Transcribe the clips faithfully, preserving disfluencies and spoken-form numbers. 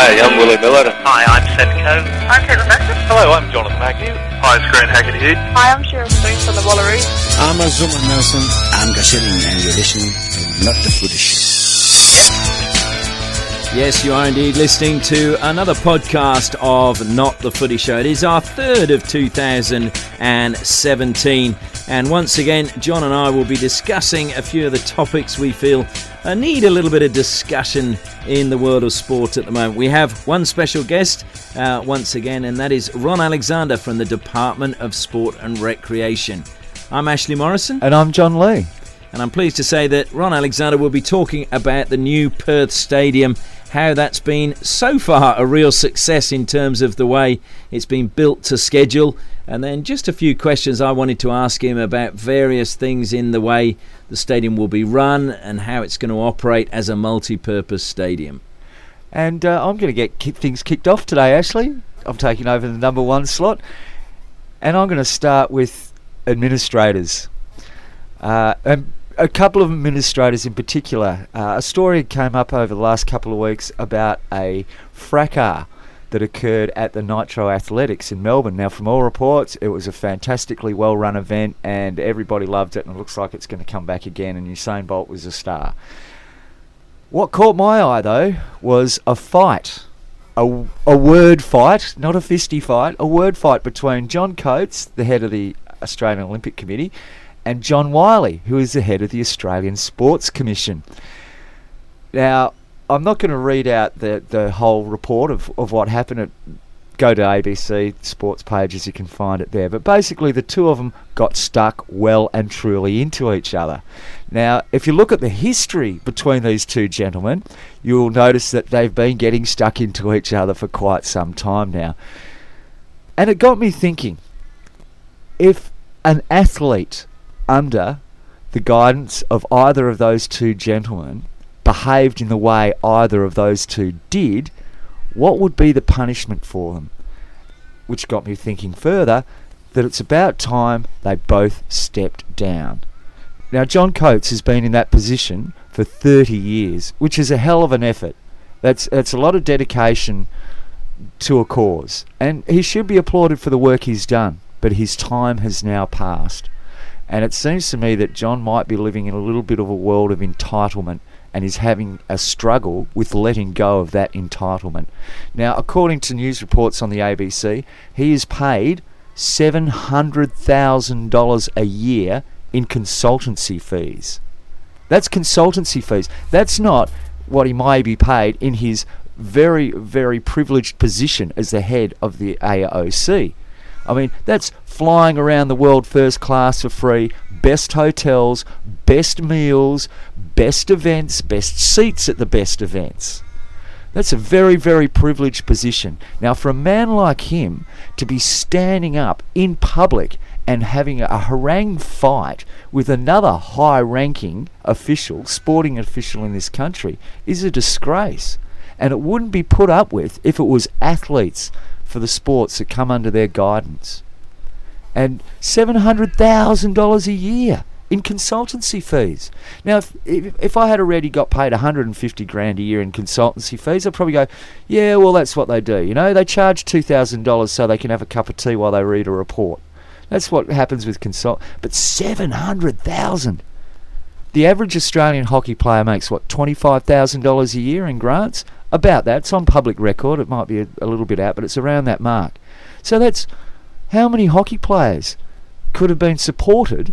Hey, I'm Willie Miller. Hi, I'm Senko. I'm Caitlin Baxter. Hello, I'm Jonathan Agnew. Hi, it's Grant Hackett. Hi, I'm Cheryl Spoon from the Wallaroos. I'm Azuma Nelson. I'm Gashilling, and you're listening to Not the Footy Show. Yes, you are indeed listening to another podcast of Not the Footy Show. It is our third of two thousand seventeen. And once again, John and I will be discussing a few of the topics we feel uh, need a little bit of discussion in the world of sport at the moment. We have one special guest uh, once again, and that is Ron Alexander from the Department of Sport and Recreation. I'm Ashley Morrison. And I'm John Lee. And I'm pleased to say that Ron Alexander will be talking about the new Perth Stadium, how that's been so far a real success in terms of the way it's been built to schedule, and then just a few questions I wanted to ask him about various things in the way the stadium will be run and how it's going to operate as a multi-purpose stadium. And uh, I'm going to get kick things kicked off today, Ashley. I'm taking over the number one slot, and I'm going to start with administrators. Uh, and a couple of administrators in particular. Uh, a story came up over the last couple of weeks about a fracas that occurred at the Nitro Athletics in Melbourne. Now, from all reports, it was a fantastically well-run event and everybody loved it, and it looks like it's going to come back again, and Usain Bolt was a star. What caught my eye, though, was a fight. A, a word fight, not a fisty fight, a word fight between John Coates, the head of the Australian Olympic Committee, and John Wiley, who is the head of the Australian Sports Commission. Now, I'm not going to read out the, the whole report of, of what happened. At, go to A B C Sports pages, you can find it there. But basically, the two of them got stuck well and truly into each other. Now, if you look at the history between these two gentlemen, you'll notice that they've been getting stuck into each other for quite some time now. And it got me thinking, if an athlete under the guidance of either of those two gentlemen behaved in the way either of those two did, what would be the punishment for them? Which got me thinking further that it's about time they both stepped down. Now, John Coates has been in that position for thirty years, which is a hell of an effort. That's, that's a lot of dedication to a cause, and he should be applauded for the work he's done, but his time has now passed. And it seems to me that John might be living in a little bit of a world of entitlement and is having a struggle with letting go of that entitlement. Now, according to news reports on the A B C, he is paid seven hundred thousand dollars a year in consultancy fees. That's consultancy fees. That's not what he may be paid in his very, very privileged position as the head of the A O C. I mean, that's flying around the world first class for free, best hotels, best meals, best events, best seats at the best events. That's a very, very privileged position. Now, for a man like him to be standing up in public and having a harangue fight with another high-ranking official, sporting official in this country, is a disgrace. And it wouldn't be put up with if it was athletes for the sports that come under their guidance. And seven hundred thousand dollars a year in consultancy fees. Now, if, if if I had already got paid one hundred fifty grand a year in consultancy fees, I'd probably go, yeah, well, that's what they do. You know, they charge two thousand dollars so they can have a cup of tea while they read a report. That's what happens with consult. But seven hundred thousand dollars. The average Australian hockey player makes, what, twenty-five thousand dollars a year in grants? About that. It's on public record. It might be a, a little bit out, but it's around that mark. So that's how many hockey players could have been supported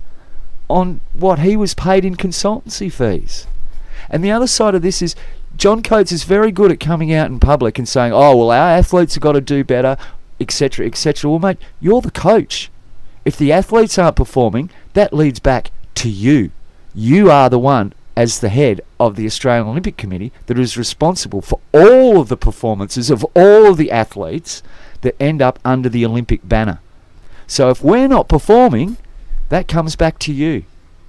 on what he was paid in consultancy fees. And the other side of this is John Coates is very good at coming out in public and saying, oh, well, our athletes have got to do better, et cetera, et cetera. Well, mate, you're the coach. If the athletes aren't performing, that leads back to you. You are the one, as the head of the Australian Olympic Committee, that is responsible for all of the performances of all of the athletes that end up under the Olympic banner. So if we're not performing, that comes back to you.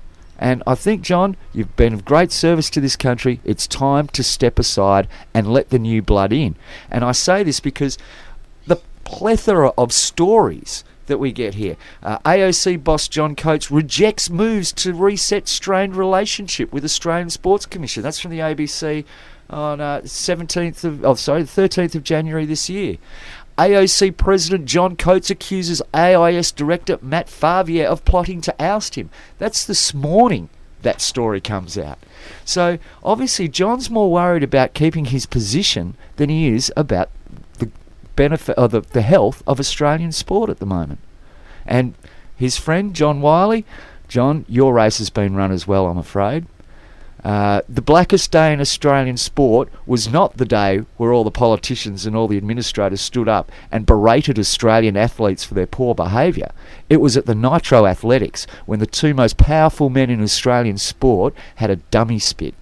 And I think, John, you've been of great service to this country. It's time to step aside and let the new blood in. And I say this because the plethora of stories that we get here. Uh, A O C boss John Coates rejects moves to reset strained relationship with Australian Sports Commission. That's from the A B C on uh, seventeenth of, oh sorry, the thirteenth of January this year. A O C President John Coates accuses A I S Director Matt Favier of plotting to oust him. That's this morning that story comes out. So obviously John's more worried about keeping his position than he is about the benefit or the, the health of Australian sport at the moment. And his friend John Wiley, John, your race has been run as well, I'm afraid. Uh, the blackest day in Australian sport was not the day where all the politicians and all the administrators stood up and berated Australian athletes for their poor behaviour. It was at the Nitro Athletics when the two most powerful men in Australian sport had a dummy spit.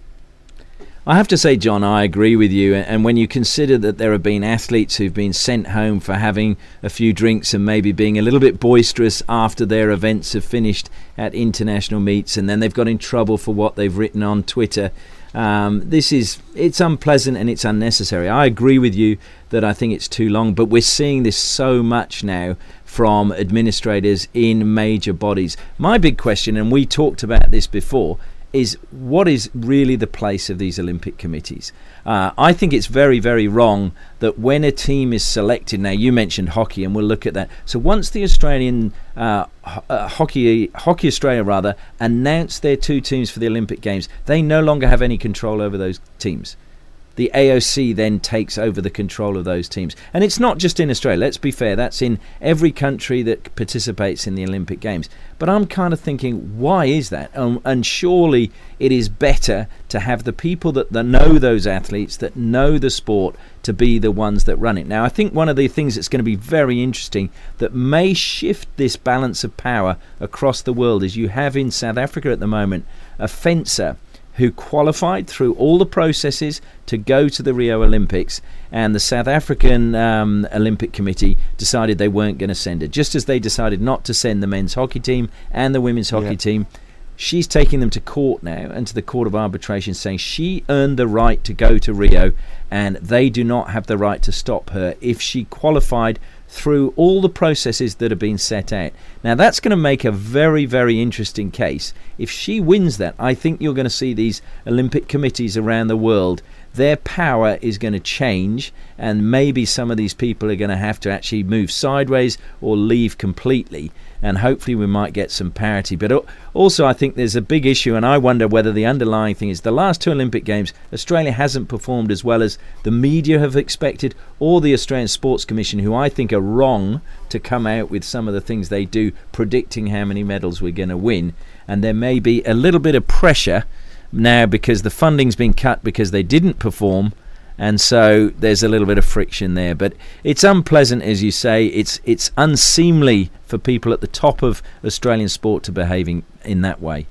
I have to say, John, I agree with you. And when you consider that there have been athletes who've been sent home for having a few drinks and maybe being a little bit boisterous after their events have finished at international meets, and then they've got in trouble for what they've written on Twitter, um, this is, it's unpleasant and it's unnecessary. I agree with you that I think it's too long, but we're seeing this so much now from administrators in major bodies. My big question, and we talked about this before, is what is really the place of these Olympic committees? Uh, I think it's very, very wrong that when a team is selected, now you mentioned hockey and we'll look at that. So once the Australian, uh, uh, hockey, Hockey Australia rather, announced their two teams for the Olympic Games, they no longer have any control over those teams. The A O C then takes over the control of those teams. And it's not just in Australia, let's be fair, that's in every country that participates in the Olympic Games. But I'm kind of thinking, why is that? Um, and surely it is better to have the people that, that know those athletes, that know the sport, to be the ones that run it. Now, I think one of the things that's going to be very interesting that may shift this balance of power across the world is you have in South Africa at the moment a fencer who qualified through all the processes to go to the Rio Olympics, and the South African um, Olympic Committee decided they weren't going to send her, just as they decided not to send the men's hockey team and the women's hockey yeah. team. She's taking them to court now, and to the Court of Arbitration, saying she earned the right to go to Rio and they do not have the right to stop her if she qualified through all the processes that have been set out. Now that's going to make a very, very interesting case. If she wins that, I think you're going to see these Olympic committees around the world, their power is going to change, and maybe some of these people are going to have to actually move sideways or leave completely, and hopefully we might get some parity. But also I think there's a big issue, and I wonder whether the underlying thing is the last two Olympic Games, Australia hasn't performed as well as the media have expected, or the Australian Sports Commission, who I think are wrong to come out with some of the things they do, predicting how many medals we're going to win. And there may be a little bit of pressure now because the funding's been cut because they didn't perform, and so there's a little bit of friction there. But it's unpleasant, as you say. It's it's unseemly for people at the top of Australian sport to behaving in that way.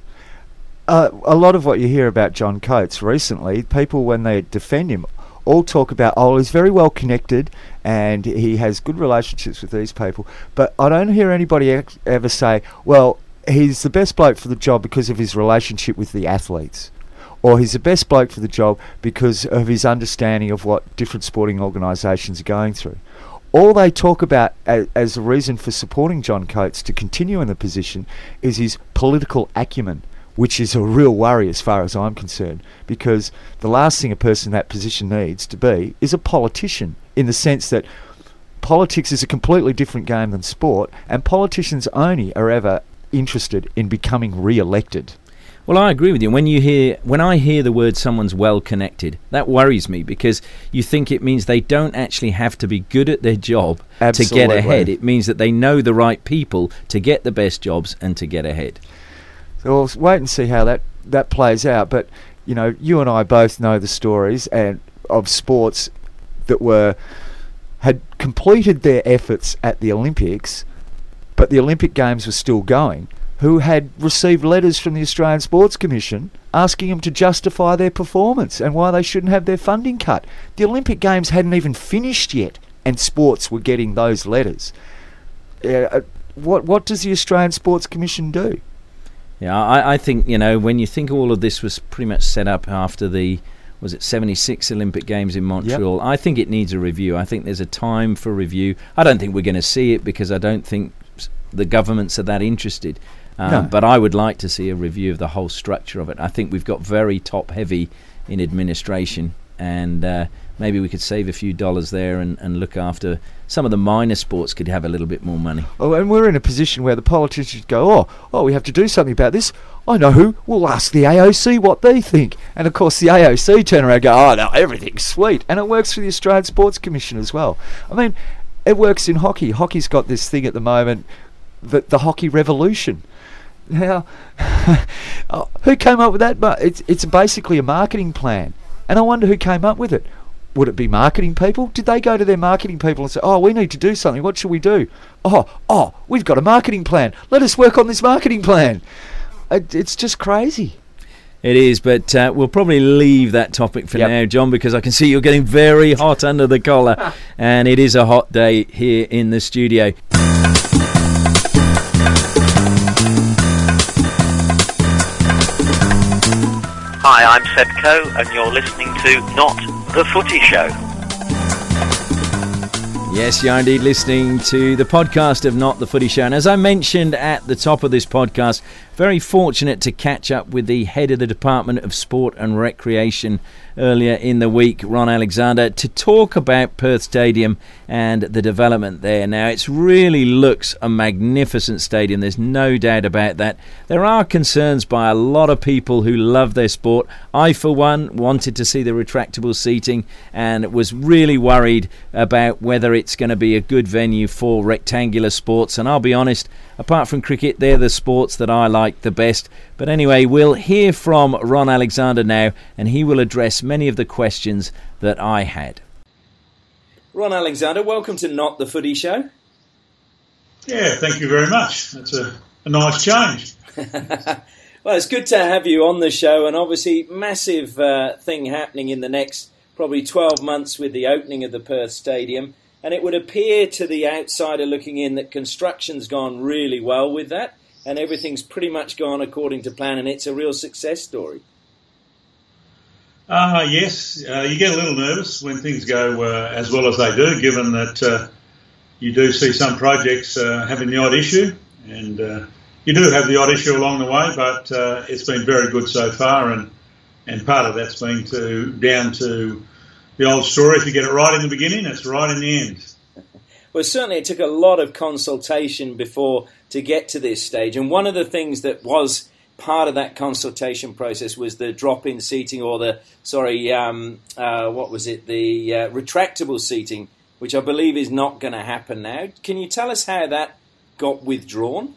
Uh, a lot of what you hear about John Coates recently, people when they defend him all talk about, oh, he's very well connected and he has good relationships with these people, but I don't hear anybody ex- ever say, well, he's the best bloke for the job because of his relationship with the athletes, or he's the best bloke for the job because of his understanding of what different sporting organisations are going through. All they talk about as, as a reason for supporting John Coates to continue in the position is his political acumen, which is a real worry as far as I'm concerned, because the last thing a person in that position needs to be is a politician, in the sense that politics is a completely different game than sport, and politicians only are ever interested in becoming re-elected. Well, I agree with you. When you hear, when I hear the word someone's well connected, that worries me, because you think it means they don't actually have to be good at their job Absolutely. to get ahead. It means that they know the right people to get the best jobs and to get ahead. So we'll wait and see how that, that plays out. But, you know, you and I both know the stories and of sports that were had completed their efforts at the Olympics, but the Olympic Games were still going, who had received letters from the Australian Sports Commission asking them to justify their performance and why they shouldn't have their funding cut. The Olympic Games hadn't even finished yet, and sports were getting those letters. Uh, what what does the Australian Sports Commission do? Yeah, I, I think, you know, when you think all of this was pretty much set up after the, was it seventy-six Olympic Games in Montreal, yep. I think it needs a review. I think there's a time for review. I don't think we're going to see it, because I don't think the governments are that interested. Um, No. But I would like to see a review of the whole structure of it. I think we've got very top-heavy in administration, and uh, maybe we could save a few dollars there and, and look after some of the minor sports could have a little bit more money. Oh, and we're in a position where the politicians go, oh, oh, we have to do something about this. I know who. We'll ask the A O C what they think. And, of course, the A O C turn around and go, oh, no, everything's sweet. And it works for the Australian Sports Commission as well. I mean, it works in hockey. Hockey's got this thing at the moment, the, the hockey revolution. Now, oh, who came up with that? But it's it's basically a marketing plan, and I wonder who came up with it. Would it be marketing people? Did they go to their marketing people and say, "Oh, we need to do something. What should we do?" Oh, oh, we've got a marketing plan. Let us work on this marketing plan. It, it's just crazy. It is, but uh, we'll probably leave that topic for Yep. now, John, because I can see you're getting very hot under the collar, and it is a hot day here in the studio. Hi, I'm Seb Coe, and you're listening to Not the Footy Show. Yes, you're indeed listening to the podcast of Not the Footy Show. And as I mentioned at the top of this podcast, very fortunate to catch up with the head of the Department of Sport and Recreation earlier in the week, Ron Alexander, to talk about Perth Stadium and the development there. Now, it really looks a magnificent stadium. There's no doubt about that. There are concerns by a lot of people who love their sport. I, for one, wanted to see the retractable seating and was really worried about whether it's going to be a good venue for rectangular sports. And I'll be honest, apart from cricket, they're the sports that I like the best. But anyway, we'll hear from Ron Alexander now, and he will address many of the questions that I had. Ron Alexander, welcome to Not the Footy Show. Yeah, thank you very much. That's a, a nice change. Well, it's good to have you on the show, and obviously massive uh, thing happening in the next probably twelve months with the opening of the Perth Stadium. And it would appear to the outsider looking in that construction's gone really well with that, and everything's pretty much gone according to plan, and it's a real success story. Uh, yes, uh, you get a little nervous when things go uh, as well as they do, given that uh, you do see some projects uh, having the odd issue, and uh, you do have the odd issue along the way, but uh, it's been very good so far, and, and part of that's been to down to the old story, if you get it right in the beginning, it's right in the end. Well, certainly it took a lot of consultation before to get to this stage. And one of the things that was part of that consultation process was the drop-in seating, or the, sorry, um, uh, what was it, the uh, retractable seating, which I believe is not going to happen now. Can you tell us how that got withdrawn?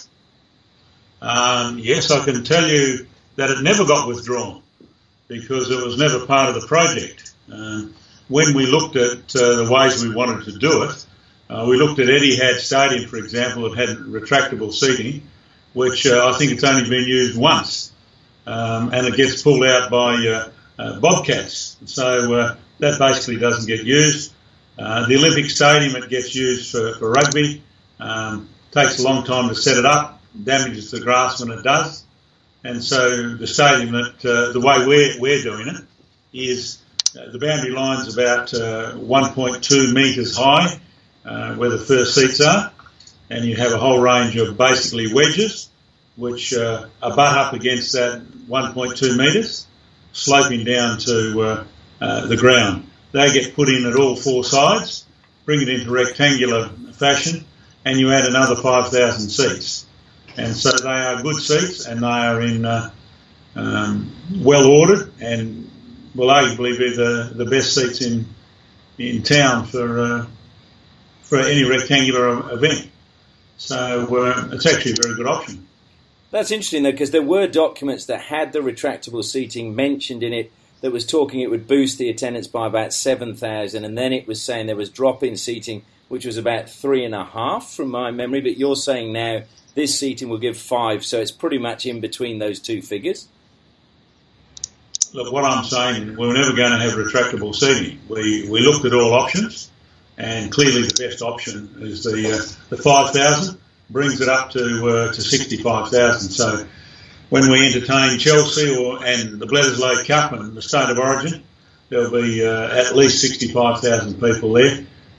Um, yes, I can tell you that it never got withdrawn because it was never part of the project. Uh, when we looked at uh, the ways we wanted to do it, uh, we looked at Etihad Stadium, for example, that had retractable seating, which uh, I think it's only been used once, um, and it gets pulled out by uh, uh, Bobcats. So uh, that basically doesn't get used. Uh, the Olympic Stadium, it gets used for, for rugby. Um, takes a long time to set it up, damages the grass when it does. And so the stadium, that uh, the way we're, we're doing it is uh, the boundary line's about uh, one point two metres high, uh, where the first seats are, and you have a whole range of basically wedges, which uh, are butt up against that one point two metres, sloping down to uh, uh, the ground. They get put in at all four sides, bring it into rectangular fashion, and you add another five thousand seats. And so they are good seats, and they are in uh, um, well ordered, and will arguably be the, the best seats in in town for uh, for any rectangular event. So uh, it's actually a very good option. That's interesting, though, because there were documents that had the retractable seating mentioned in it that was talking it would boost the attendance by about seven thousand, and then it was saying there was drop-in seating, which was about three and a half from my memory, but you're saying now this seating will give five, so it's pretty much in between those two figures. Look, what I'm saying, we're never going to have retractable seating. We we looked at all options, and clearly the best option is the uh, the five thousand, brings it up to uh, to sixty-five thousand. So when we entertain Chelsea or and the Bledisloe Cup and the State of Origin, there'll be uh, at least sixty-five thousand people there.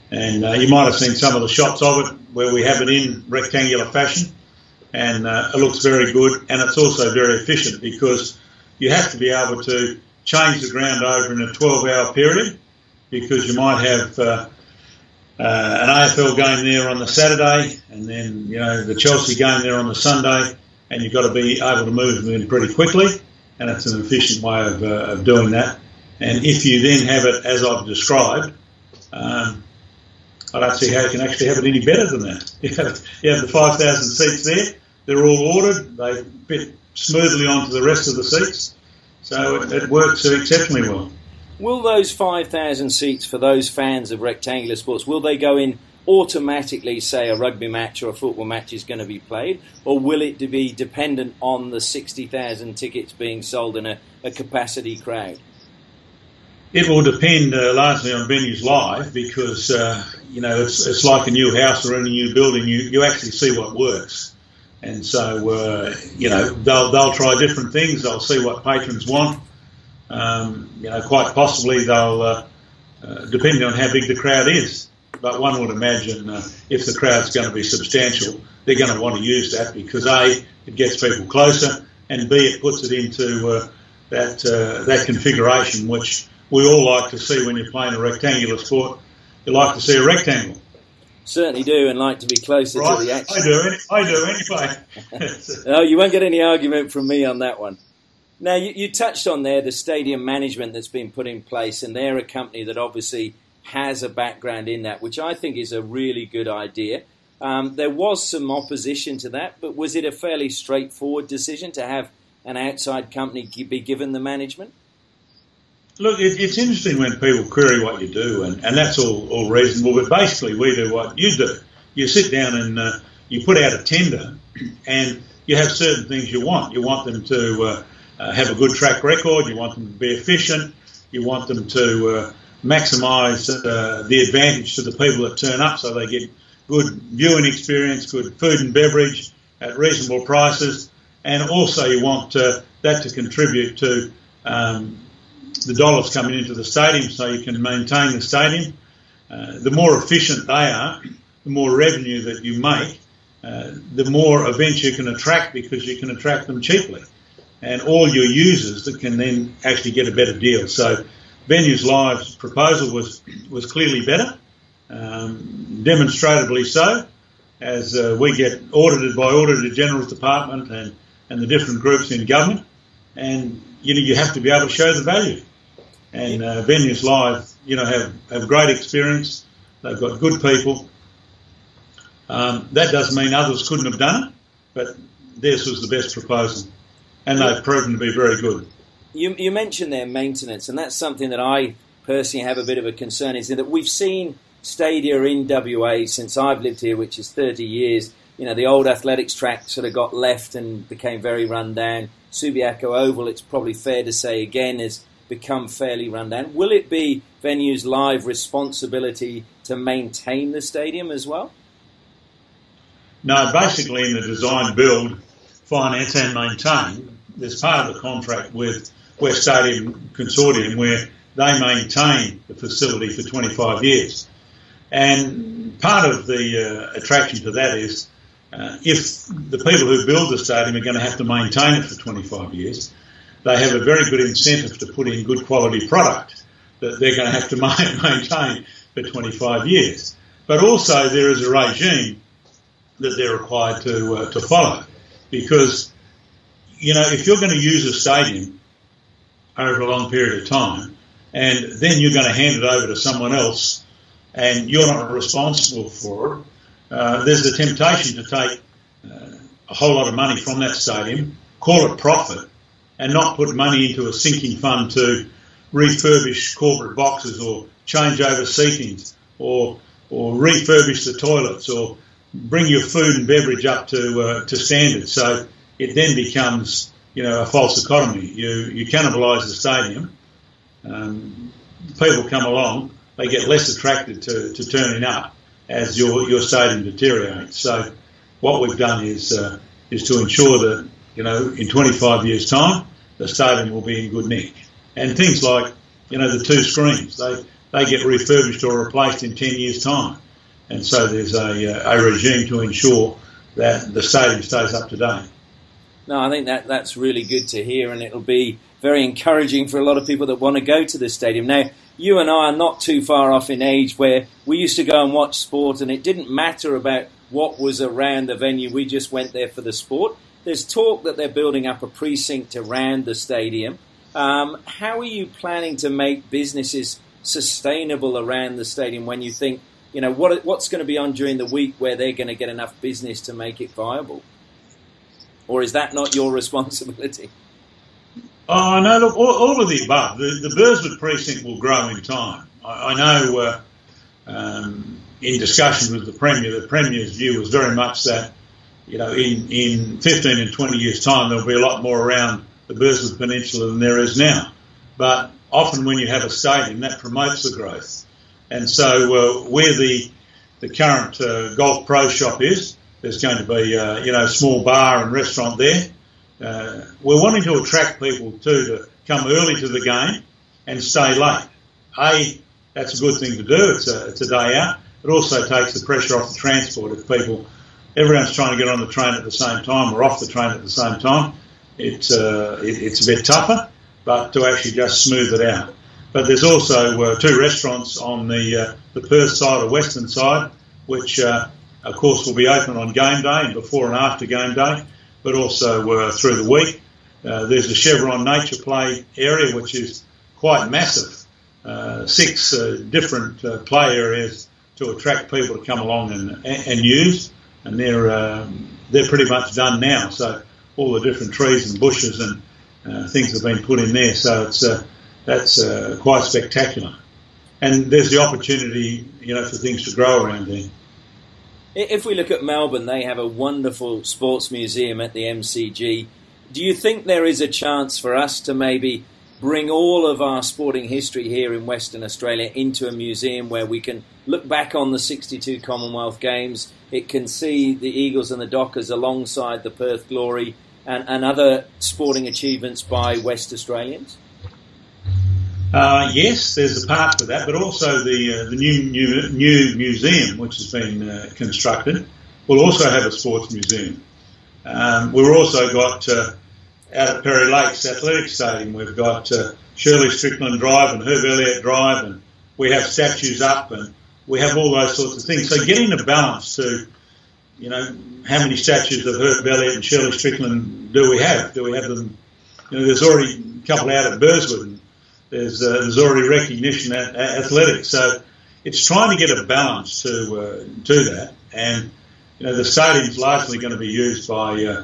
And uh, you might have seen some of the shots of it where we have it in rectangular fashion, and uh, it looks very good, and it's also very efficient because you have to be able to change the ground over in a twelve-hour period, because you might have uh, uh, an A F L game there on the Saturday, and then, you know, the Chelsea game there on the Sunday, and you've got to be able to move them in pretty quickly, and it's an efficient way of, uh, of doing that. And if you then have it as I've described, um, I don't see how you can actually have it any better than that. You have, you have the five thousand seats there. They're all ordered. They fit smoothly onto the rest of the seats. So it, it works exceptionally well. Will those five thousand seats, for those fans of rectangular sports, will they go in automatically, say a rugby match or a football match is going to be played, or will it be dependent on the sixty thousand tickets being sold in a, a capacity crowd? It will depend uh, largely on Venues Live, because, uh, you know, it's, it's like a new house or a new building. You, you actually see what works. And so, uh, you know, they'll, they'll try different things. They'll see what patrons want. Um, you know, quite possibly they'll, uh, uh, depending on how big the crowd is. But one would imagine uh, if the crowd's going to be substantial, they're going to want to use that because, A, it gets people closer, and B, it puts it into uh, that uh, that configuration which we all like to see when you're playing a rectangular sport. You like to see a rectangle. Certainly do, and like to be closer right? to the action. I do, I do anyway. No, you won't get any argument from me on that one. Now, you, you touched on there the stadium management that's been put in place, and they're a company that obviously has a background in that, which I think is a really good idea. Um, there was some opposition to that, but was it a fairly straightforward decision to have an outside company be given the management? Look, it, it's interesting when people query what you do, and, and that's all, all reasonable, but basically we do what you do. You sit down and uh, you put out a tender, and you have certain things you want. You want them to uh, uh, have a good track record, you want them to be efficient, you want them to uh, maximise uh, the advantage to the people that turn up so they get good viewing experience, good food and beverage at reasonable prices, and also you want uh, that to contribute to um, the dollars coming into the stadium so you can maintain the stadium. Uh, the more efficient they are, the more revenue that you make, uh, the more events you can attract because you can attract them cheaply. And all your users that can then actually get a better deal. So Venues Live's proposal was was clearly better, um, demonstratably so, as uh, we get audited by Auditor General's Department and, and the different groups in government. And, you know, you have to be able to show the value. And uh, Venues Live, you know, have, have great experience. They've got good people. Um, that doesn't mean others couldn't have done it, but theirs was the best proposal. And they've proven to be very good. You, you mentioned their maintenance, and that's something that I personally have a bit of a concern is that we've seen stadia in W A since I've lived here, which is thirty years. You know, the old athletics track sort of got left and became very run down. Subiaco Oval, it's probably fair to say again, has become fairly run down. Will it be Venues Live responsibility to maintain the stadium as well? No, basically in the design, build, finance and maintain, there's part of the contract with West Stadium Consortium where they maintain the facility for twenty-five years. And part of the uh, attraction to that is uh, if the people who build the stadium are going to have to maintain it for twenty-five years, they have a very good incentive to put in good quality product that they're going to have to maintain for twenty-five years. But also there is a regime that they're required to uh, to follow, because, you know, if you're going to use a stadium over a long period of time and then you're going to hand it over to someone else and you're not responsible for it, uh, there's the temptation to take uh, a whole lot of money from that stadium, call it profit, and not put money into a sinking fund to refurbish corporate boxes or change over seatings or or refurbish the toilets or bring your food and beverage up to uh, to standard. So it then becomes, you know, a false economy. You you cannibalise the stadium. Um, people come along, they get less attracted to, to turning up as your your stadium deteriorates. So what we've done is uh, is to ensure that, you know, in twenty-five years' time, the stadium will be in good nick. And things like, you know, the two screens, they they get refurbished or replaced in ten years' time. And so there's a, a regime to ensure that the stadium stays up to date. No, I think that that's really good to hear, and it'll be very encouraging for a lot of people that want to go to the stadium. Now, you and I are not too far off in age where we used to go and watch sport and it didn't matter about what was around the venue. We just went there for the sport. There's talk that they're building up a precinct around the stadium. Um, how are you planning to make businesses sustainable around the stadium when you think, you know, what what's going to be on during the week where they're going to get enough business to make it viable? Or is that not your responsibility? Oh, no, look, all, all of the above. The, the Burswood precinct will grow in time. I, I know uh, um, in discussions with the Premier, the Premier's view was very much that, you know, in, in fifteen and twenty years' time, there'll be a lot more around the Burswood Peninsula than there is now. But often when you have a stadium, that promotes the growth. And so uh, where the the current uh, Golf Pro shop is, there's going to be, uh, you know, a small bar and restaurant there. Uh, we're wanting to attract people too to come early to the game and stay late. A, that's a good thing to do. It's a, it's a day out. It also takes the pressure off the transport. If people, everyone's trying to get on the train at the same time or off the train at the same time, it's uh, it, it's a bit tougher. But to actually just smooth it out. But there's also uh, two restaurants on the uh, the Perth side or Western side, which uh, of course will be open on game day and before and after game day, but also uh, through the week. Uh, there's the Chevron Nature Play area, which is quite massive, uh, six uh, different uh, play areas to attract people to come along and and use, and they're um, they're pretty much done now. So all the different trees and bushes and uh, things have been put in there. So it's uh, that's uh, quite spectacular, and there's the opportunity, you know, for things to grow around there. If we look at Melbourne, they have a wonderful sports museum at the M C G. Do you think there is a chance for us to maybe bring all of our sporting history here in Western Australia into a museum where we can look back on the sixty-two Commonwealth Games? It can see the Eagles and the Dockers alongside the Perth Glory and, and other sporting achievements by West Australians? Uh, yes, there's a part to that, but also the uh, the new, new new museum, which has been uh, constructed, will also have a sports museum. Um, we've also got uh, out at Perry Lakes Athletic Stadium, we've got uh, Shirley Strickland Drive and Herb Elliott Drive, and we have statues up, and we have all those sorts of things. So getting the balance to, you know, how many statues of Herb Elliott and Shirley Strickland do we have? Do we have them? You know, there's already a couple out at Burswood, and There's uh, there's already recognition at, at athletics, so it's trying to get a balance to uh, to that. And you know, the stadium's largely going to be used by uh,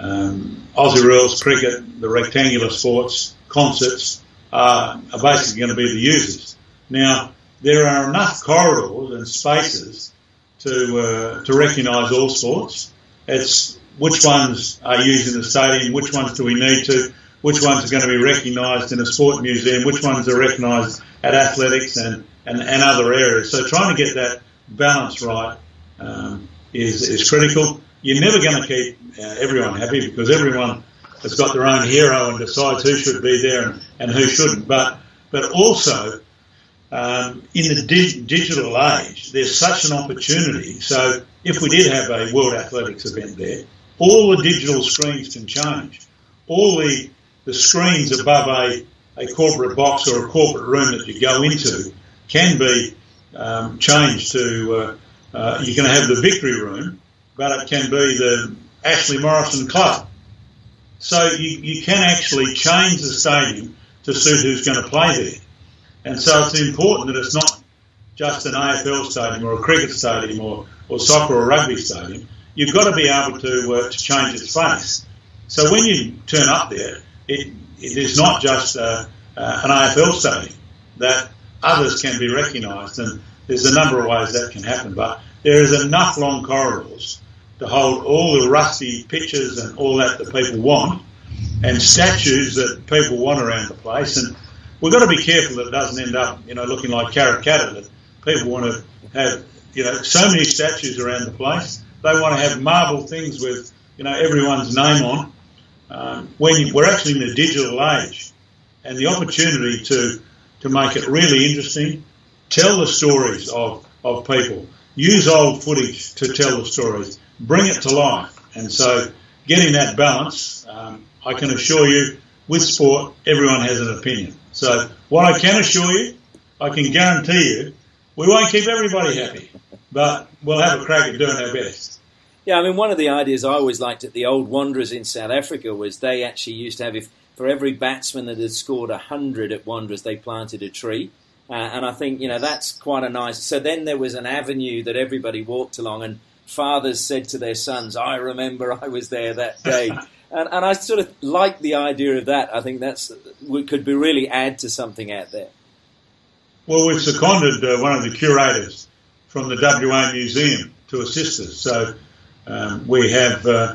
um, Aussie rules, cricket, the rectangular sports, concerts uh, are basically going to be the users. Now there are enough corridors and spaces to uh, to recognise all sports. It's which ones are used in the stadium, which ones do we need to. Which ones are going to be recognised in a sport museum, which ones are recognised at athletics and, and, and other areas. So trying to get that balance right um, is, is critical. You're never going to keep uh, everyone happy because everyone has got their own hero and decides who should be there and, and who shouldn't. But but also, um, in the di- digital age, there's such an opportunity. So if we did have a World Athletics event there, all the digital screens can change. All the The screens above a, a corporate box or a corporate room that you go into can be um, changed to, uh, uh, you can have the Victory Room, but it can be the Ashley Morrison Club. So you, you can actually change the stadium to suit who's going to play there. And so it's important that it's not just an A F L stadium or a cricket stadium or, or soccer or rugby stadium. You've got to be able to, uh, to change its face. So when you turn up there, It, it is not just uh, uh, an A F L stadium, that others can be recognised, and there's a number of ways that can happen, but there is enough long corridors to hold all the rusty pitches and all that that people want, and statues that people want around the place, and we've got to be careful that it doesn't end up, you know, looking like Karrakatta, that people want to have, you know, so many statues around the place. They want to have marble things with, you know, everyone's name on. Um, when you, we're actually in the digital age, and the opportunity to to make it really interesting tell the stories of, of people, use old footage to tell the stories, bring it to life. And so getting that balance, um, I can assure you, with sport, everyone has an opinion. So what I can assure you, I can guarantee you, we won't keep everybody happy, but we'll have a crack at doing our best. Yeah, I mean, one of the ideas I always liked at the old Wanderers in South Africa was they actually used to have, if for every batsman that had scored one hundred at Wanderers, they planted a tree. Uh, and I think, you know, that's quite a nice... So then there was an avenue that everybody walked along, and fathers said to their sons, I remember I was there that day. and, and I sort of like the idea of that. I think that's we could be really add to something out there. Well, we've seconded uh, one of the curators from the W A Museum to assist us. So um, we have uh,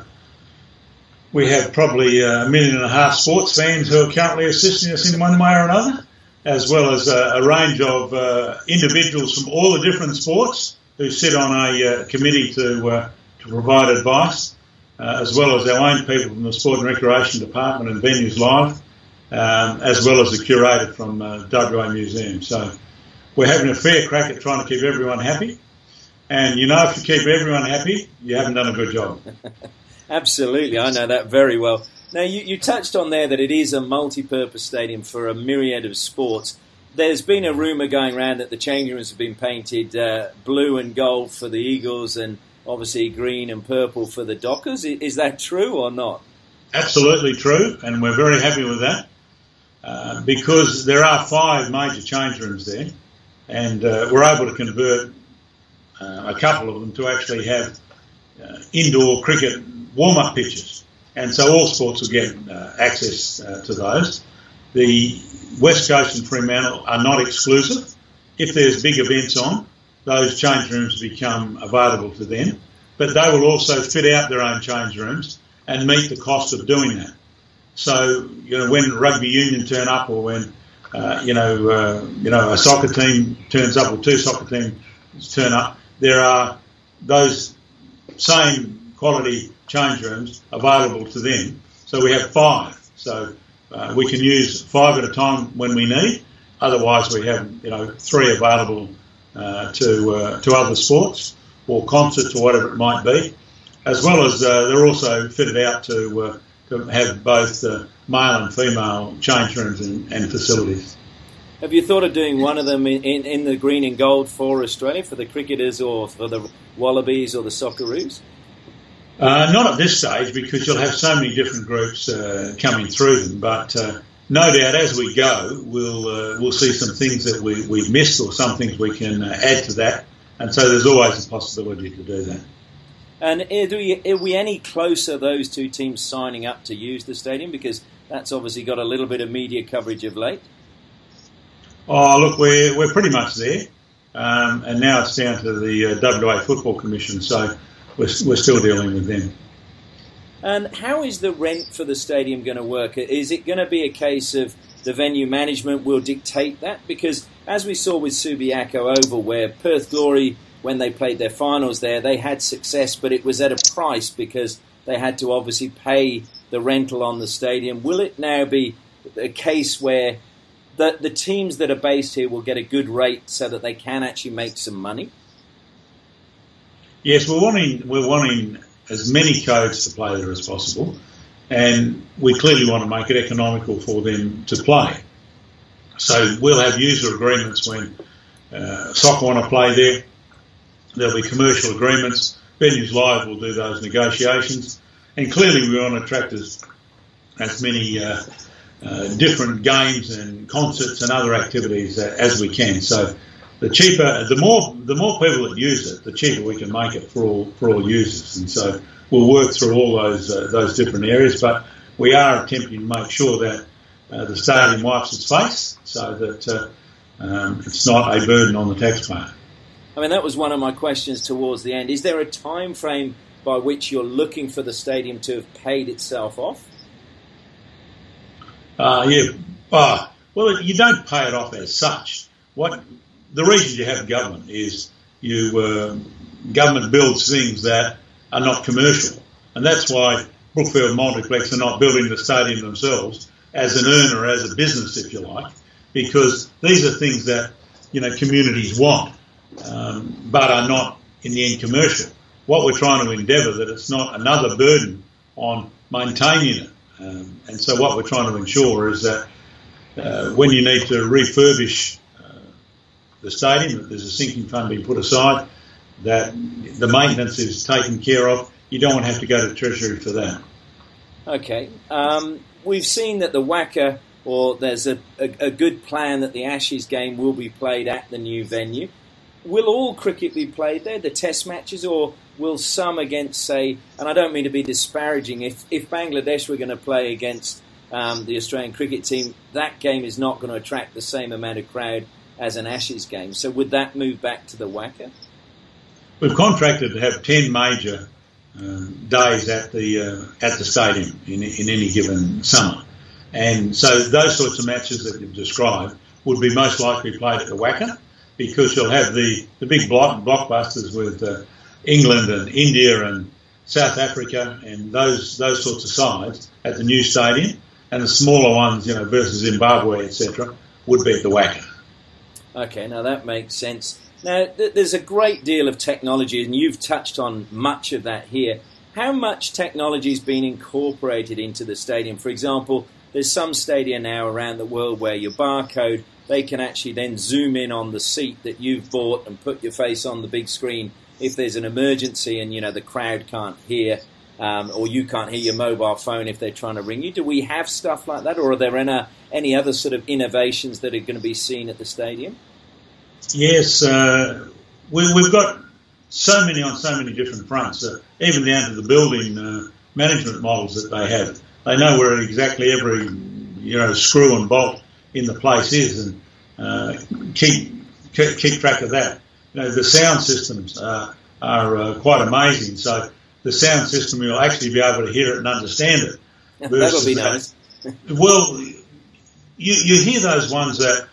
we have probably a million and a half sports fans who are currently assisting us in one way or another, as well as a, a range of uh, individuals from all the different sports who sit on a uh, committee to uh, to provide advice, uh, as well as our own people from the Sport and Recreation Department and Venues Live, um, as well as the curator from uh, W A Museum. So we're having a fair crack at trying to keep everyone happy. And you know, if you keep everyone happy, you haven't done a good job. Absolutely, I know that very well. Now, you, you touched on there that it is a multi-purpose stadium for a myriad of sports. There's been a rumour going around that the changing rooms have been painted uh, blue and gold for the Eagles and obviously green and purple for the Dockers. Is that true or not? Absolutely true, and we're very happy with that uh, because there are five major change rooms there, and uh, we're able to convert uh, a couple of them to actually have uh, indoor cricket warm-up pitches. And so all sports will get uh, access uh, to those. The West Coast and Fremantle are not exclusive. If there's big events on, those change rooms become available to them. But they will also fit out their own change rooms and meet the cost of doing that. So, you know, when rugby union turn up, or when, uh, you know, uh, you know, a soccer team turns up, or two soccer teams turn up, there are those same quality change rooms available to them. So we have five. So uh, we can use five at a time when we need. Otherwise, we have, you know, three available uh, to uh, to other sports or concerts or whatever it might be. As well as uh, they're also fitted out to uh, to have both uh, male and female change rooms and, and facilities. Have you thought of doing one of them in, in, in the green and gold for Australia, for the cricketers or for the Wallabies or the Socceroos? Uh, not at this stage, because you'll have so many different groups uh, coming through them. But uh, no doubt, as we go, we'll uh, we'll see some things that we, we've missed, or some things we can uh, add to that. And so there's always a possibility to do that. And are we, are we any closer, those two teams signing up to use the stadium? Because that's obviously got a little bit of media coverage of late. Oh, look, we're we're pretty much there, um, and now it's down to the uh, W A Football Commission. So. We're, we're still dealing with them. And how is the rent for the stadium going to work? Is it going to be a case of the venue management will dictate that? Because as we saw with Subiaco Oval, where Perth Glory, when they played their finals there, they had success, but it was at a price because they had to obviously pay the rental on the stadium. Will it now be a case where the, the teams that are based here will get a good rate so that they can actually make some money? Yes, we're wanting we're wanting as many codes to play there as possible, and we clearly want to make it economical for them to play. So we'll have user agreements when uh, soccer want to play there. There'll be commercial agreements. Venues Live will do those negotiations, and clearly we want to attract as as many uh, uh, different games and concerts and other activities uh, as we can. So. The cheaper, the more, the more people that use it, the cheaper we can make it for all for all users, and so we'll work through all those uh, those different areas. But we are attempting to make sure that uh, the stadium wipes its face, so that uh, um, it's not a burden on the taxpayer. I mean, that was one of my questions towards the end. Is there a time frame by which you're looking for the stadium to have paid itself off? Uh, yeah, uh, well, you don't pay it off as such. What The reason you have government is you uh, government builds things that are not commercial, and that's why Brookfield Multiplex are not building the stadium themselves as an earner, as a business, if you like, because these are things that you know, communities want, um, but are not in the end commercial. What we're trying to endeavour that it's not another burden on maintaining it. Um, and so what we're trying to ensure is that uh, when you need to refurbish uh, the stadium, that there's a sinking fund being put aside, that the maintenance is taken care of. You don't want to have to go to Treasury for that. Okay. Um, we've seen that the WACA, or there's a, a, a good plan that the Ashes game will be played at the new venue. Will all cricket be played there, the test matches, or will some against, say, and I don't mean to be disparaging, if, if Bangladesh were going to play against um, the Australian cricket team, that game is not going to attract the same amount of crowd as an Ashes game. So would that move back to the WACA? We've contracted to have ten major um, days at the uh, at the stadium in, in any given summer. And so those sorts of matches that you've described would be most likely played at the WACA, because you'll have the, the big block, blockbusters with uh, England and India and South Africa and those those sorts of sides at the new stadium, and the smaller ones, you know, versus Zimbabwe, et cetera, would be at the WACA. Okay, now that makes sense. Now, th- there's a great deal of technology, and you've touched on much of that here. How much technology has been incorporated into the stadium? For example, there's some stadia now around the world where your barcode, they can actually then zoom in on the seat that you've bought and put your face on the big screen if there's an emergency and, you know, the crowd can't hear, um, or you can't hear your mobile phone if they're trying to ring you. Do we have stuff like that, or are there any, any other sort of innovations that are going to be seen at the stadium? Yes, uh, we, we've got so many on so many different fronts, uh, even down to the building uh, management models that they have. They know where exactly every, you know, screw and bolt in the place is, and uh, keep, keep keep track of that. You know, the sound systems uh, are uh, quite amazing. So the sound system, you'll actually be able to hear it and understand it. That'll be nice. Well, you you hear those ones that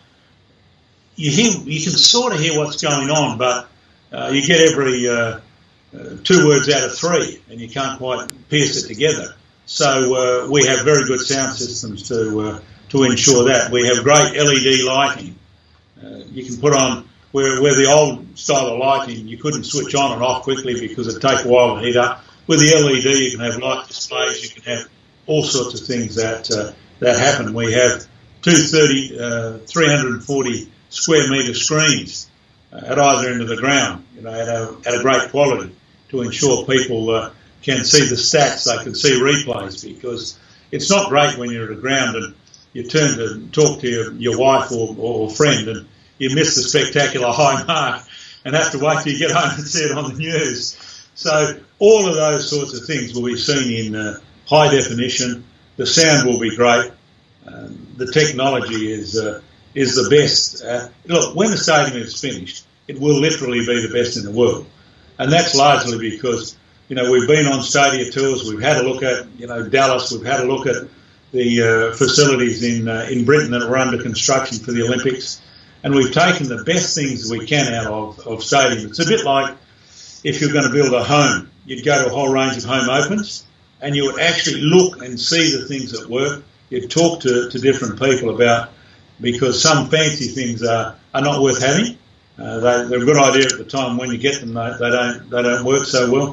you hear, you can sort of hear what's going on, but uh, you get every uh, uh, two words out of three, and you can't quite pierce it together. So uh, we have very good sound systems to uh, to ensure that. We have great L E D lighting. Uh, you can put on, where where the old style of lighting you couldn't switch on and off quickly because it'd take a while to heat up. With the L E D, you can have light displays. You can have all sorts of things that uh, that happen. We have two thirty, uh, three hundred forty square metre screens uh, at either end of the ground, you know, at a, at a great quality to ensure people uh, can see the stats, they can see replays, because it's not great when you're at the ground and you turn to talk to your, your wife or, or friend and you miss the spectacular high mark and have to wait till you get home and see it on the news. So all of those sorts of things will be seen in uh, high definition. The sound will be great. Um, the technology is uh, is the best. Uh, look, when the stadium is finished, it will literally be the best in the world. And that's largely because, you know, we've been on stadia tours, we've had a look at, you know, Dallas, we've had a look at the uh, facilities in uh, in Britain that were under construction for the Olympics, and we've taken the best things we can out of, of stadium. It's a bit like if you're going to build a home, you'd go to a whole range of home opens, and you would actually look and see the things that work. You'd talk to, to different people about, because some fancy things are, are not worth having. Uh, they, they're a good idea at the time. When you get them, they, they don't they don't work so well.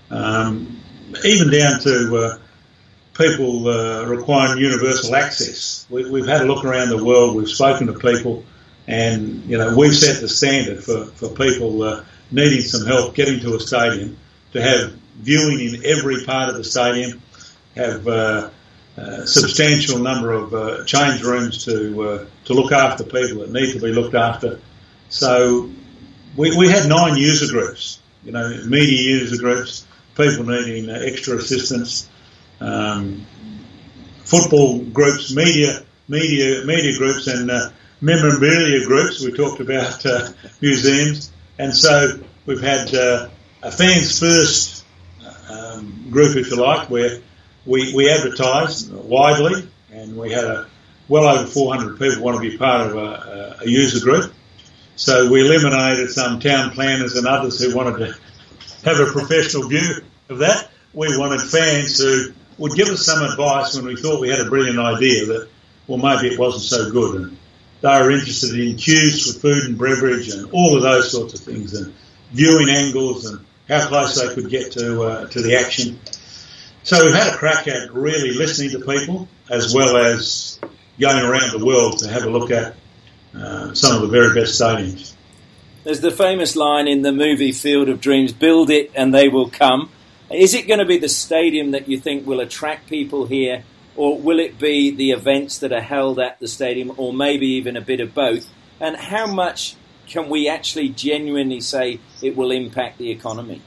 Um, even down to uh, people uh, requiring universal access. We, we've had a look around the world. We've spoken to people, and you know we've set the standard for for people uh, needing some help getting to a stadium to have viewing in every part of the stadium, have uh, a substantial number of uh, change rooms to uh, to look after people that need to be looked after. So we, we had nine user groups, you know, media user groups, people needing uh, extra assistance, um, football groups, media media media groups, and uh, memorabilia groups. We talked about uh, museums, and so we've had uh, a fans first um, group, if you like, where we we advertised widely, and we had a well over four hundred people want to be part of a, a user group. So we eliminated some town planners and others who wanted to have a professional view of that. We wanted fans who would give us some advice when we thought we had a brilliant idea that, well, maybe it wasn't so good. And they are interested in queues for food and beverage and all of those sorts of things, and viewing angles and how close they could get to uh, to the action. So we've had a crack at really listening to people, as well as going around the world to have a look at uh, some of the very best stadiums. There's the famous line in the movie Field of Dreams, build it and they will come. Is it going to be the stadium that you think will attract people here, or will it be the events that are held at the stadium, or maybe even a bit of both? And how much can we actually genuinely say it will impact the economy?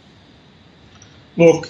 Look,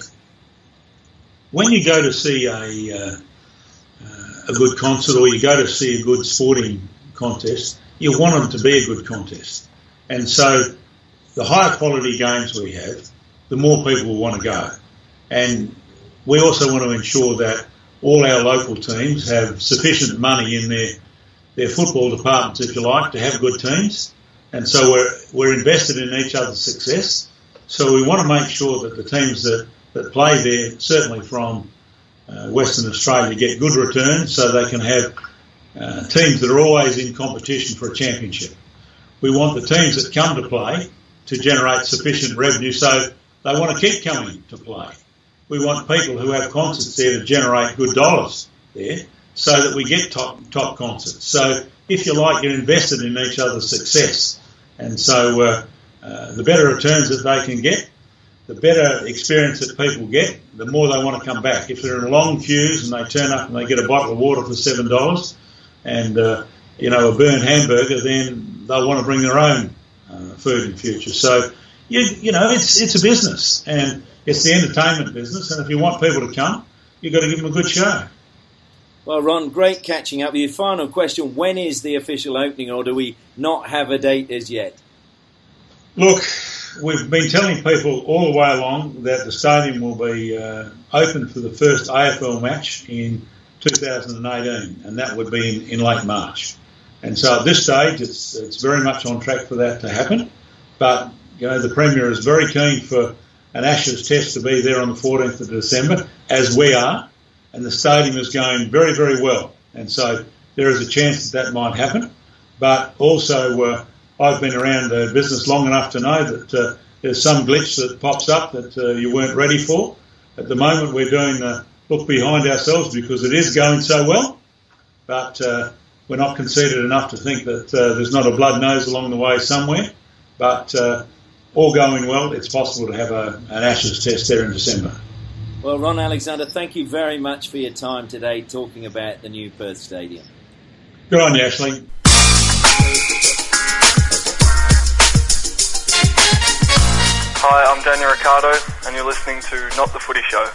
when you go to see a, uh, uh, a good concert, or you go to see a good sporting contest, you want them to be a good contest. And so the higher quality games we have, the more people will want to go. And we also want to ensure that all our local teams have sufficient money in their their football departments, if you like, to have good teams. And so we're we're invested in each other's success. So we want to make sure that the teams that, that play there, certainly from uh, Western Australia, get good returns so they can have uh, teams that are always in competition for a championship. We want the teams that come to play to generate sufficient revenue so they want to keep coming to play. We want people who have concerts there to generate good dollars there so that we get top top concerts. So, if you like, you're invested in each other's success. And so uh, uh, the better returns that they can get, the better experience that people get, the more they want to come back. If they're in long queues and they turn up and they get a bottle of water for seven dollars and, uh, you know, a burnt hamburger, then they'll want to bring their own uh, food in future. So, you, you know, it's it's a business, and it's the entertainment business, and if you want people to come, you've got to give them a good show. Well, Ron, great catching up with you. Final question, when is the official opening, or do we not have a date as yet? Look, we've been telling people all the way along that the stadium will be uh, open for the first A F L match in two thousand eighteen, and that would be in, in late March. And so at this stage, it's it's very much on track for that to happen. But, you know, the Premier is very keen for an Ashes test to be there on the fourteenth of December, as we are, and the stadium is going very, very well. And so there is a chance that that might happen. But also, uh, I've been around the business long enough to know that uh, there's some glitch that pops up that uh, you weren't ready for. At the moment, we're doing the look behind ourselves because it is going so well. But uh, we're not conceited enough to think that uh, there's not a blood nose along the way somewhere. But uh, all going well, it's possible to have a, an Ashes test there in December. Well, Ron Alexander, thank you very much for your time today talking about the new Perth Stadium. Good on you, Ashley. Hi, I'm Daniel Ricciardo, and you're listening to Not the Footy Show.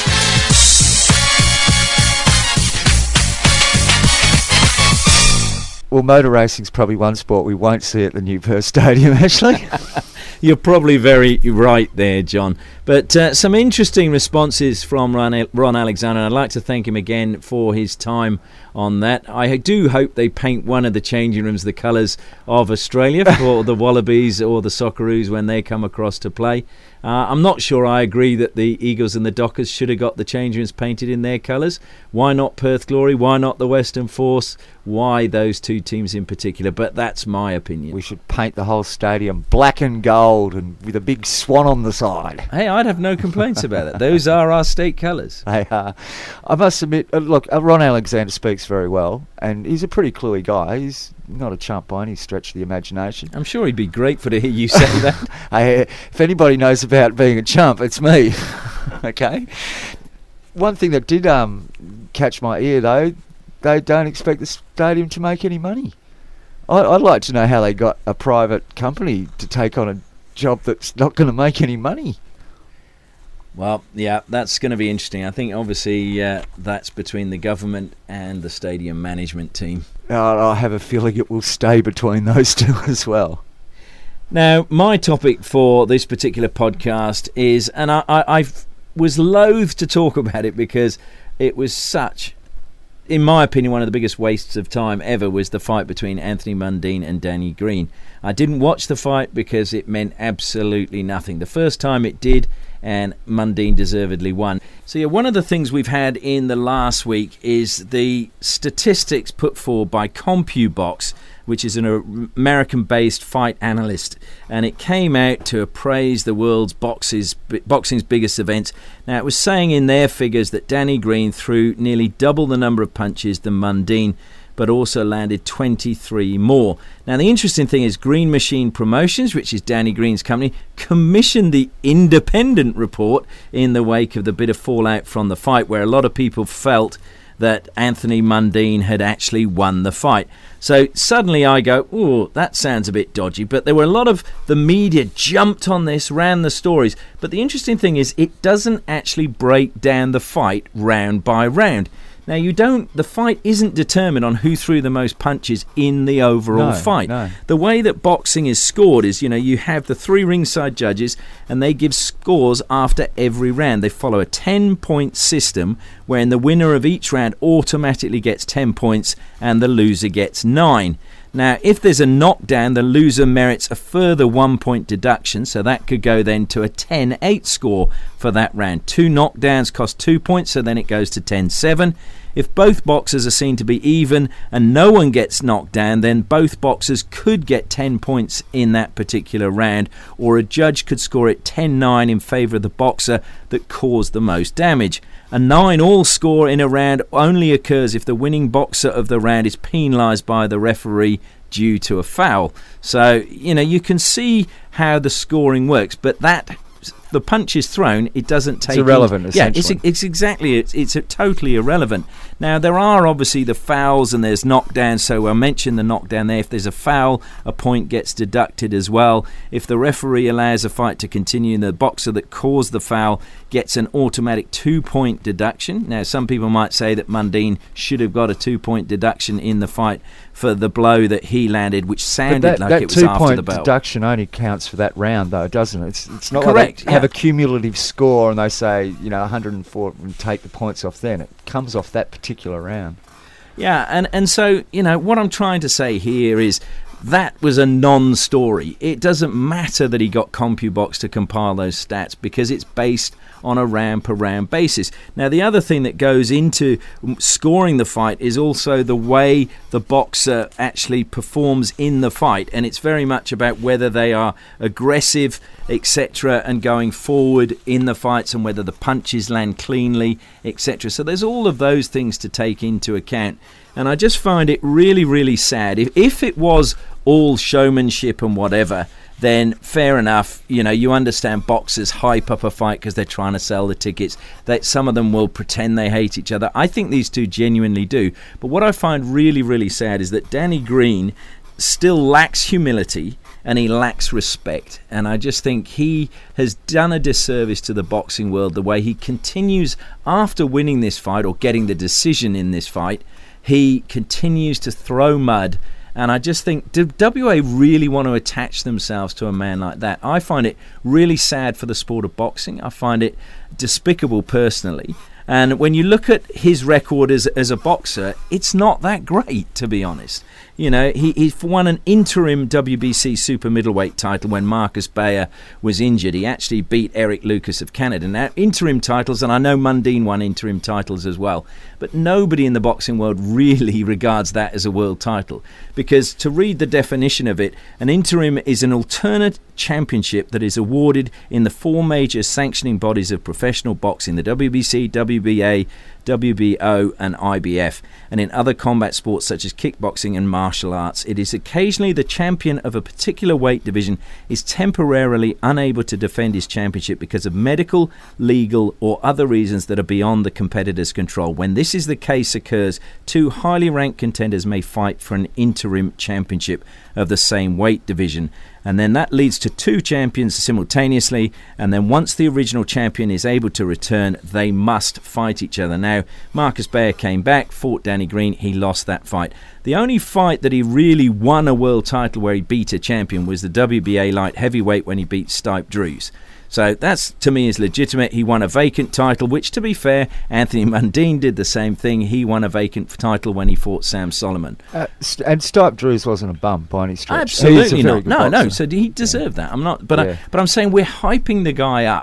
Well, motor racing's probably one sport we won't see at the new Perth Stadium, actually. You're probably very right there, John. But uh, some interesting responses from Ron, Ron Alexander. I'd like to thank him again for his time on that. I do hope they paint one of the changing rooms the colours of Australia for the Wallabies or the Socceroos when they come across to play. Uh, I'm not sure I agree that the Eagles and the Dockers should have got the changing rooms painted in their colours. Why not Perth Glory? Why not the Western Force? Why those two teams in particular? But that's my opinion. We should paint the whole stadium black and gold and with a big swan on the side. Hey, I'd have no complaints about that. Those are our state colours. They are. I must admit, uh, look, uh, Ron Alexander speaks very well, and he's a pretty cluey guy. He's not a chump by any stretch of the imagination. I'm sure he'd be grateful to hear you say that. Hey, if anybody knows about being a chump, it's me. Okay. One thing that did um, catch my ear, though, they don't expect the stadium to make any money. I, I'd like to know how they got a private company to take on a job that's not going to make any money. Well, yeah, that's going to be interesting. I think obviously uh, that's between the government and the stadium management team. Uh, I have a feeling it will stay between those two as well. Now, my topic for this particular podcast is, and I, I I've, was loath to talk about it because it was such, in my opinion, one of the biggest wastes of time ever, was the fight between Anthony Mundine and Danny Green. I didn't watch the fight because it meant absolutely nothing. The first time it did, and Mundine deservedly won. So yeah, one of the things we've had in the last week is the statistics put forward by CompuBox, which is an American-based fight analyst, and it came out to appraise the world's boxes, boxing's biggest events. Now, it was saying in their figures that Danny Green threw nearly double the number of punches than Mundine, but also landed twenty-three more. Now, the interesting thing is Green Machine Promotions, which is Danny Green's company, commissioned the independent report in the wake of the bit of fallout from the fight, where a lot of people felt that Anthony Mundine had actually won the fight. So suddenly I go, oh, that sounds a bit dodgy. But there were a lot of the media jumped on this, ran the stories. But the interesting thing is it doesn't actually break down the fight round by round. Now, you don't. The fight isn't determined on who threw the most punches in the overall No, fight. no. The way that boxing is scored is, you know, you have the three ringside judges, and they give scores after every round. They follow a ten-point system, wherein the winner of each round automatically gets ten points, and the loser gets nine. Now, if there's a knockdown, the loser merits a further one-point deduction, so that could go then to a ten eight score for that round. Two knockdowns cost two points, so then it goes to ten seven. If both boxers are seen to be even and no one gets knocked down, then both boxers could get ten points in that particular round, or a judge could score it ten nine in favour of the boxer that caused the most damage. A nine all score in a round only occurs if the winning boxer of the round is penalised by the referee due to a foul. So, you know, you can see how the scoring works, but that the punch is thrown, it doesn't take... It's irrelevant, in, yeah, essentially. it's, it's exactly, it's, it's totally irrelevant. Now, there are obviously the fouls and there's knockdowns, so I mentioned the knockdown there. If there's a foul, a point gets deducted as well. If the referee allows a fight to continue, the boxer that caused the foul gets an automatic two-point deduction. Now, some people might say that Mundine should have got a two-point deduction in the fight for the blow that he landed, which sounded But that, like that it was after the two-point bell. deduction only counts for that round, though, doesn't it? It's, it's not Correct, like they have yeah. a cumulative score and they say, you know, one hundred four and take the points off then. It comes off that particular round. Yeah, and, and so, you know, what I'm trying to say here is that was a non-story. It doesn't matter that he got CompuBox to compile those stats because it's based on a round-per-round basis. Now, the other thing that goes into scoring the fight is also the way the boxer actually performs in the fight, and it's very much about whether they are aggressive, et cetera, and going forward in the fights, and whether the punches land cleanly, et cetera. So there's all of those things to take into account. And I just find it really, really sad. If, if it was all showmanship and whatever, then fair enough. You know, you understand boxers hype up a fight because they're trying to sell the tickets. That some of them will pretend they hate each other. I think these two genuinely do. But what I find really, really sad is that Danny Green still lacks humility and he lacks respect. And I just think he has done a disservice to the boxing world the way he continues after winning this fight or getting the decision in this fight. He continues to throw mud, and I just think, do W A really want to attach themselves to a man like that? I find it really sad for the sport of boxing. I find it despicable personally. And when you look at his record as as a boxer, it's not that great, to be honest. You know, he, he won an interim W B C super middleweight title when Marcus Bayer was injured. He actually beat Eric Lucas of Canada. Now, interim titles, and I know Mundine won interim titles as well, but nobody in the boxing world really regards that as a world title, because to read the definition of it, an interim is an alternate championship that is awarded in the four major sanctioning bodies of professional boxing, the W B C, W B A, W B O and I B F, and in other combat sports such as kickboxing and martial arts. It is occasionally the champion of a particular weight division is temporarily unable to defend his championship because of medical, legal or other reasons that are beyond the competitor's control. When this is the case occurs, two highly ranked contenders may fight for an interim championship of the same weight division. And then that leads to two champions simultaneously, and then once the original champion is able to return, they must fight each other. Now, Marcus Bayer came back, fought Danny Green, he lost that fight. The only fight that he really won a world title where he beat a champion was the W B A light heavyweight when he beat Stipe Drews. So that's, to me, is legitimate. He won a vacant title, which, to be fair, Anthony Mundine did the same thing. He won a vacant title when he fought Sam Solomon. Uh, st- and Stipe Drews wasn't a bum by any stretch. Absolutely He's a very not. good No, boxer. no. So he deserved that. I'm not. But Yeah. I, but I'm saying we're hyping the guy up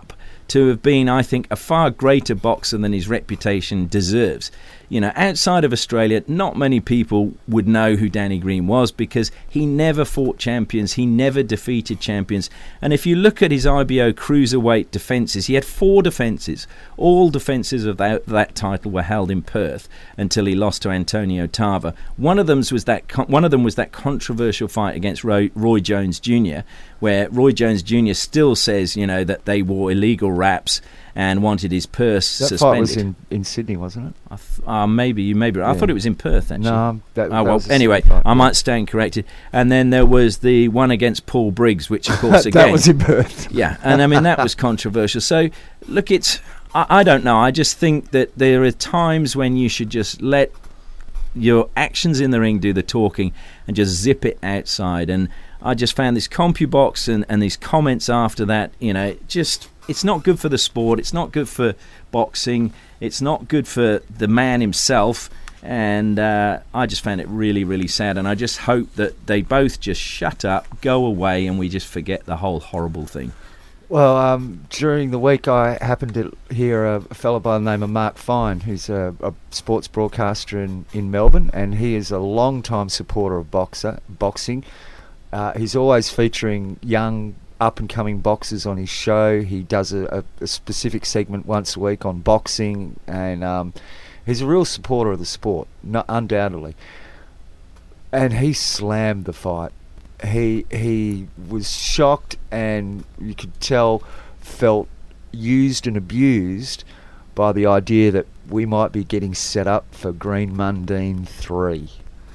to have been, I think, a far greater boxer than his reputation deserves. You know, outside of Australia, not many people would know who Danny Green was because he never fought champions, he never defeated champions. And if you look at his I B O cruiserweight defences, he had four defences. All defences of that, that title were held in Perth until he lost to Antonio Tarver. One of them was that one of them was that controversial fight against Roy, Roy Jones Junior, where Roy Jones Junior still says, you know, that they wore illegal wraps and wanted his purse that suspended. That fight was in, in Sydney, wasn't it? I th- uh, maybe, you maybe. I yeah. thought it was in Perth, actually. No, that, oh, that well, was anyway, fight, I yeah. might stand corrected. And then there was the one against Paul Briggs, which, of course, again... that was in Perth. Yeah, and I mean, that was controversial. So, look, it's... I, I don't know. I just think that there are times when you should just let your actions in the ring do the talking and just zip it outside. And I just found this CompuBox and, and these comments after that, you know, just... It's not good for the sport. It's not good for boxing. It's not good for the man himself. And uh, I just found it really, really sad. And I just hope that they both just shut up, go away, and we just forget the whole horrible thing. Well, um, during the week, I happened to hear a, a fellow by the name of Mark Fine, who's a, a sports broadcaster in, in Melbourne, and he is a long-time supporter of boxer boxing. Uh, he's always featuring young up-and-coming boxers on his show. He does a, a, a specific segment once a week on boxing, and um, he's a real supporter of the sport, no, undoubtedly. And he slammed the fight. He he was shocked, and you could tell felt used and abused by the idea that we might be getting set up for Green Mundine three.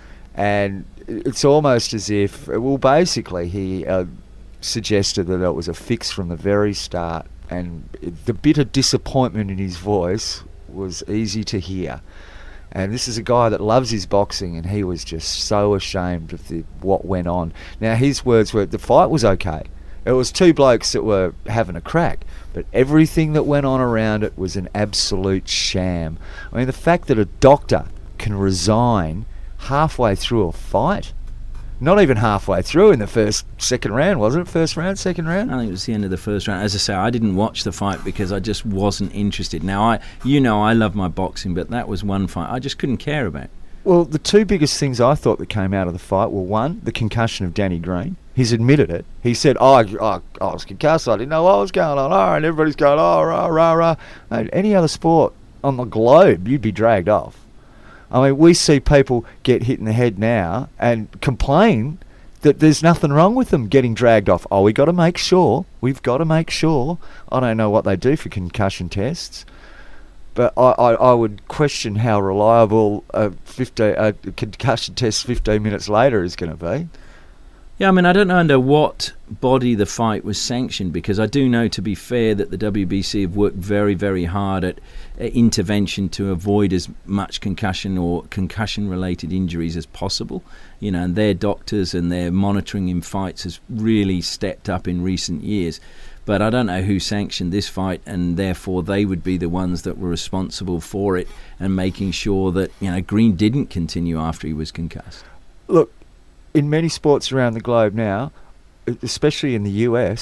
And it's almost as if, well, basically he... Uh, suggested that it was a fix from the very start, and it, the bitter disappointment in his voice was easy to hear. And this is a guy that loves his boxing, and he was just so ashamed of the, what went on. Now, his words were, the fight was okay. It was two blokes that were having a crack, but everything that went on around it was an absolute sham. I mean, the fact that a doctor can resign halfway through a fight, not even halfway through in the first, second round, wasn't it? First round, second round? I think it was the end of the first round. As I say, I didn't watch the fight because I just wasn't interested. Now, I, you know, I love my boxing, but that was one fight I just couldn't care about. Well, the two biggest things I thought that came out of the fight were, one, the concussion of Danny Green. He's admitted it. He said, oh, I, I, I was concussed, I didn't know what was going on. Oh, and everybody's going, oh, rah, rah, rah. Mate, any other sport on the globe, you'd be dragged off. I mean, we see people get hit in the head now and complain that there's nothing wrong with them getting dragged off. Oh, we got to make sure. We've got to make sure. I don't know what they do for concussion tests, but I, I, I would question how reliable a, fifteen, a concussion test fifteen minutes later is going to be. Yeah, I mean, I don't know under what body the fight was sanctioned, because I do know, to be fair, that the W B C have worked very, very hard at uh, intervention to avoid as much concussion or concussion-related injuries as possible. You know, and their doctors and their monitoring in fights has really stepped up in recent years. But I don't know who sanctioned this fight, and therefore they would be the ones that were responsible for it and making sure that, you know, Green didn't continue after he was concussed. Look, in many sports around the globe now, especially in the U S,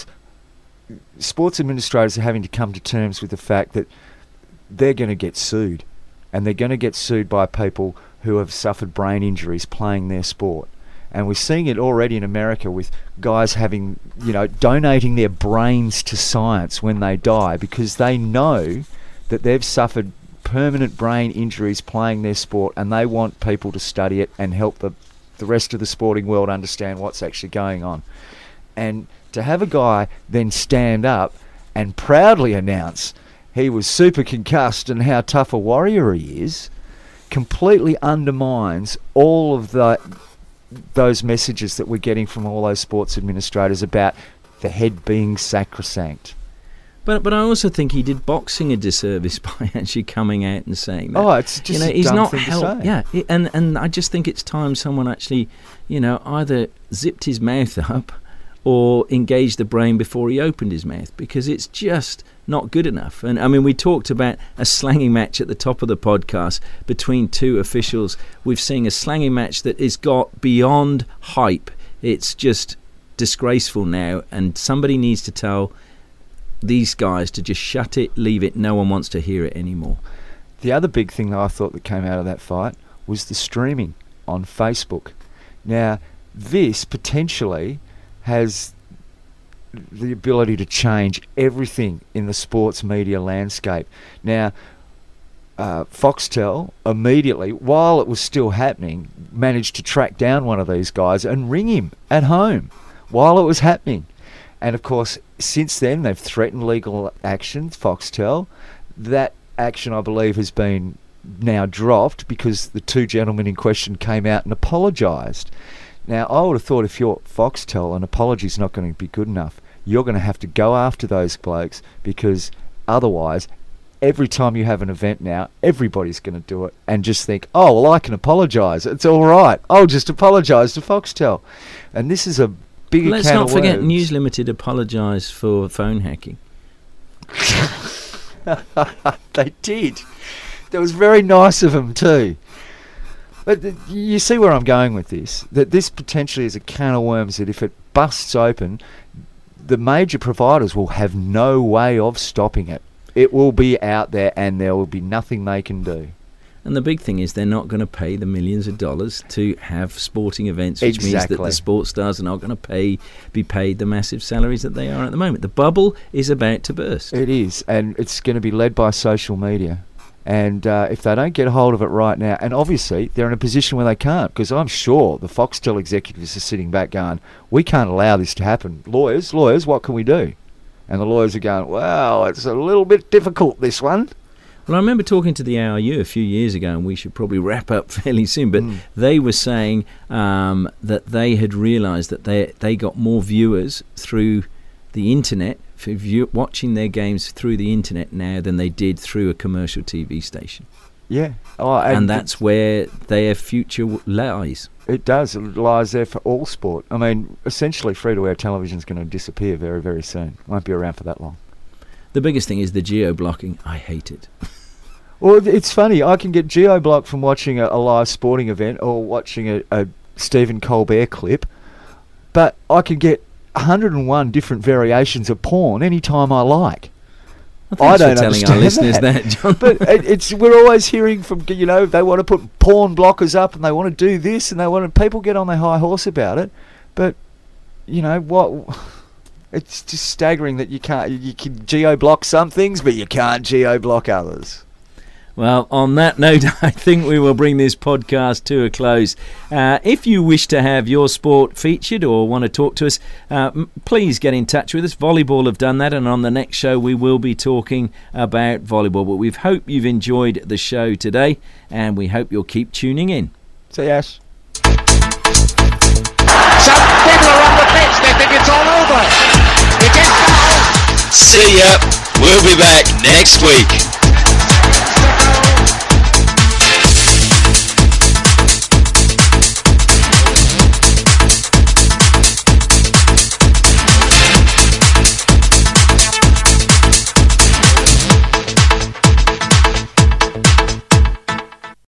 sports administrators are having to come to terms with the fact that they're going to get sued, and they're going to get sued by people who have suffered brain injuries playing their sport. And we're seeing it already in America with guys having, you know, donating their brains to science when they die, because they know that they've suffered permanent brain injuries playing their sport, and they want people to study it and help the the rest of the sporting world understand what's actually going on. And to have a guy then stand up and proudly announce he was super concussed and how tough a warrior he is, completely undermines all of the those messages that we're getting from all those sports administrators about the head being sacrosanct. But but I also think he did boxing a disservice by actually coming out and saying that. Oh, it's just you know, a he's dumb not thing held, to say. Yeah, it, and and I just think it's time someone actually, you know, either zipped his mouth up or engaged the brain before he opened his mouth, because it's just not good enough. And I mean, we talked about a slanging match at the top of the podcast between two officials. We've seen a slanging match that has got beyond hype. It's just disgraceful now, and somebody needs to tell these guys to just shut it, leave it. No one wants to hear it anymore. The other big thing that I thought that came out of that fight was the streaming on Facebook. Now, this potentially has the ability to change everything in the sports media landscape. Now, uh, Foxtel immediately, while it was still happening, managed to track down one of these guys and ring him at home while it was happening. And of course, since then, they've threatened legal action, Foxtel. That action, I believe, has been now dropped because the two gentlemen in question came out and apologised. Now, I would have thought if you're Foxtel, an apology's not going to be good enough. You're going to have to go after those blokes, because otherwise, every time you have an event now, everybody's going to do it and just think, oh, well, I can apologise. It's all right. I'll just apologise to Foxtel. And this is a big can of worms. Let's not forget News Limited apologised for phone hacking. They did. That was very nice of them too. But th- you see where I'm going with this. That this potentially is a can of worms that if it busts open, the major providers will have no way of stopping it. It will be out there and there will be nothing they can do. And the big thing is they're not going to pay the millions of dollars to have sporting events, which exactly. means that the sports stars are not going to pay be paid the massive salaries that they are at the moment. The bubble is about to burst. It is, and it's going to be led by social media. And uh, if they don't get a hold of it right now, and obviously they're in a position where they can't, because I'm sure the Foxtel executives are sitting back going, we can't allow this to happen. Lawyers, lawyers, what can we do? And the lawyers are going, well, it's a little bit difficult, this one. Well, I remember talking to the A R U a few years ago, and we should probably wrap up fairly soon, but mm. they were saying um, that they had realised that they they got more viewers through the internet, for view, watching their games through the internet now than they did through a commercial T V station. Yeah. Oh, and, and that's where their future w- lies. It does. It lies there for all sport. I mean, essentially free-to-air television is going to disappear very, very soon. Won't be around for that long. The biggest thing is the geo-blocking. I hate it. Well, it's funny. I can get geo-blocked from watching a, a live sporting event or watching a, a Stephen Colbert clip, but I can get one hundred and one different variations of porn anytime I like. Well, I don't for telling our listeners that, that John. But it, it's we're always hearing from, you know, they want to put porn blockers up and they want to do this and they want to, people get on their high horse about it, but you know what? It's just staggering that you can't you can geo-block some things, but you can't geo-block others. Well, on that note, I think we will bring this podcast to a close. Uh, if you wish to have your sport featured or want to talk to us, uh, m- please get in touch with us. Volleyball have done that, and on the next show we will be talking about volleyball. But we hope you've enjoyed the show today, and we hope you'll keep tuning in. Say yes. Some people are on the pitch, they think it's all over. It gets foul. See ya. We'll be back next week.